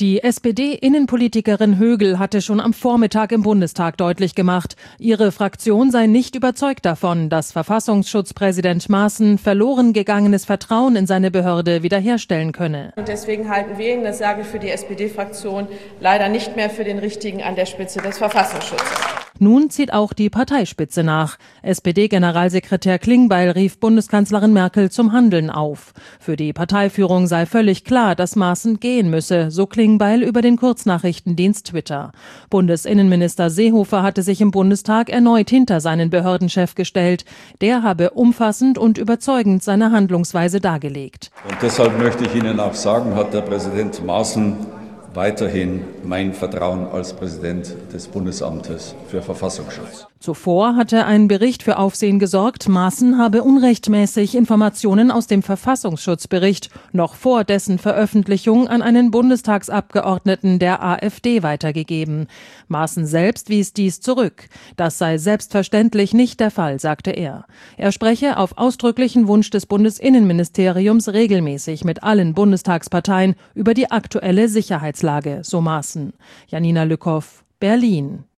Die SPD-Innenpolitikerin Högel hatte schon am Vormittag im Bundestag deutlich gemacht, ihre Fraktion sei nicht überzeugt davon, dass Verfassungsschutzpräsident Maaßen verloren gegangenes Vertrauen in seine Behörde wiederherstellen könne. Und deswegen halten wir ihn, das sage ich für die SPD-Fraktion, leider nicht mehr für den Richtigen an der Spitze des Verfassungsschutzes. Nun zieht auch die Parteispitze nach. SPD-Generalsekretär Klingbeil rief Bundeskanzlerin Merkel zum Handeln auf. Für die Parteiführung sei völlig klar, dass Maaßen gehen müsse, so Klingbeil über den Kurznachrichtendienst Twitter. Bundesinnenminister Seehofer hatte sich im Bundestag erneut hinter seinen Behördenchef gestellt. Der habe umfassend und überzeugend seine Handlungsweise dargelegt. Und deshalb möchte ich Ihnen auch sagen, hat der Präsident Maaßen weiterhin mein Vertrauen als Präsident des Bundesamtes für Verfassungsschutz. Zuvor hatte ein Bericht für Aufsehen gesorgt, Maaßen habe unrechtmäßig Informationen aus dem Verfassungsschutzbericht noch vor dessen Veröffentlichung an einen Bundestagsabgeordneten der AfD weitergegeben. Maaßen selbst wies dies zurück. Das sei selbstverständlich nicht der Fall, sagte er. Er spreche auf ausdrücklichen Wunsch des Bundesinnenministeriums regelmäßig mit allen Bundestagsparteien über die aktuelle Sicherheitslage, so Maaßen. Janina Lückhoff, Berlin.